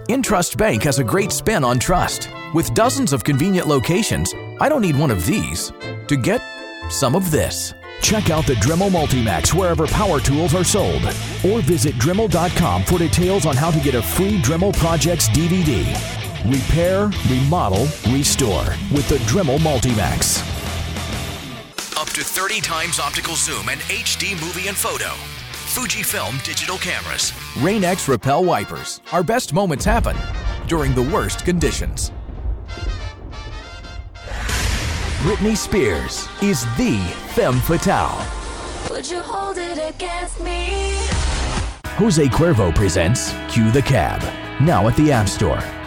InTrust Bank has a great spin on trust. With dozens of convenient locations, I don't need one of these to get some of this. Check out the Dremel Multimax wherever power tools are sold. Or visit Dremel.com for details on how to get a free Dremel Projects DVD. Repair, remodel, restore with the Dremel Multimax. Up to 30 times optical zoom and HD movie and photo. Fujifilm digital cameras. Rain-X Repel wipers. Our best moments happen during the worst conditions. Britney Spears is the femme fatale. Would you hold it against me? Jose Cuervo presents Cue the Cab. Now at the App Store.